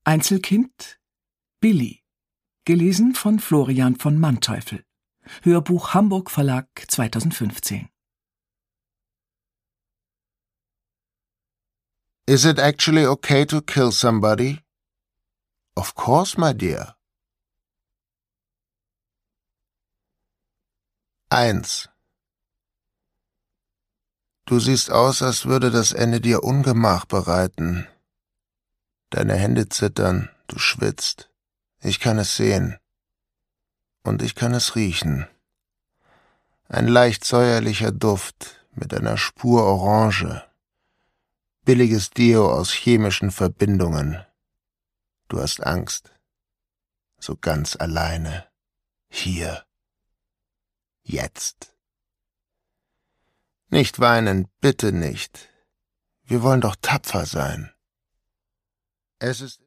Einzelkind Billy, gelesen von Florian von Manteuffel. Hörbuch Hamburg Verlag 2015. Is it actually okay to kill somebody? Of course, my dear. 1. Du siehst aus, als würde das Ende dir Ungemach bereiten. Deine Hände zittern, du schwitzt. Ich kann es sehen. Und ich kann es riechen. Ein leicht säuerlicher Duft mit einer Spur Orange. Billiges Deo aus chemischen Verbindungen. Du hast Angst. So ganz alleine. Hier. Jetzt. Nicht weinen, bitte nicht. Wir wollen doch tapfer sein. Es ist